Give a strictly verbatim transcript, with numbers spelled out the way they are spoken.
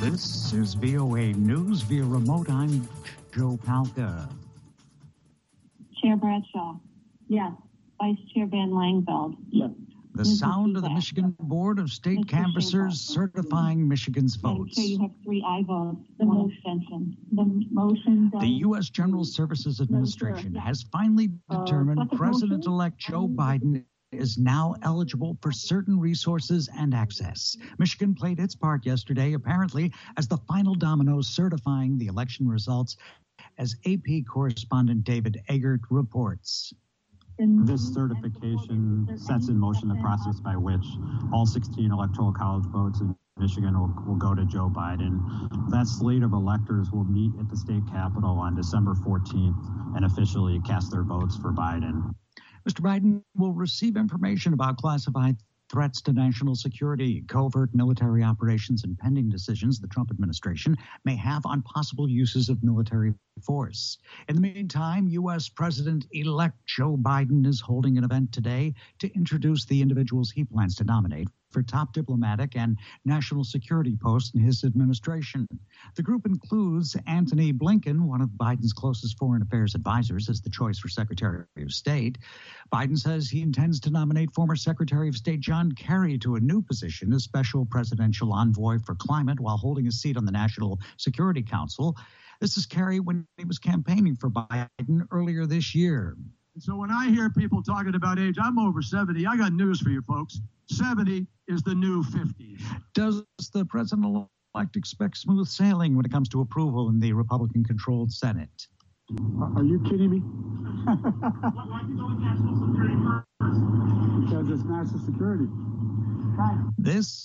This is V O A News via remote. I'm Joe Palca. Chair Bradshaw. Yes. Vice Chair Van Langveld. Yes. The sound of the Michigan Board of State Mister Canvassers certifying Michigan's Madam votes. Chair, you have three aye votes, The one mo- abstention. The motion. The U S General Services Administration Chair. has finally Uh, determined second President-elect Joe Biden is now eligible for certain resources and access. Michigan played its part yesterday, apparently, as the final domino certifying the election results, as A P correspondent David Eggert reports. This certification sets in motion the process by which all sixteen electoral college votes in Michigan will, will go to Joe Biden. That slate of electors will meet at the state capitol on December fourteenth and officially cast their votes for Biden. Mister Biden will receive information about classified threats to national security, covert military operations, and pending decisions the Trump administration may have on possible uses of military force. In the meantime, U S. President-elect Joe Biden is holding an event today to introduce the individuals he plans to nominate for top diplomatic and national security posts in his administration. The group includes Antony Blinken, one of Biden's closest foreign affairs advisors, as the choice for Secretary of State. Biden says he intends to nominate former Secretary of State John Kerry to a new position as special presidential envoy for climate while holding a seat on the National Security Council. This is Kerry when he was campaigning for Biden earlier this year. So when I hear people talking about age, I'm over seventy. I got news for you folks. seventy is the new fifty. Does the president-elect expect smooth sailing when it comes to approval in the Republican-controlled Senate? Are you kidding me? Why do you go with national security first? Because it's national security. This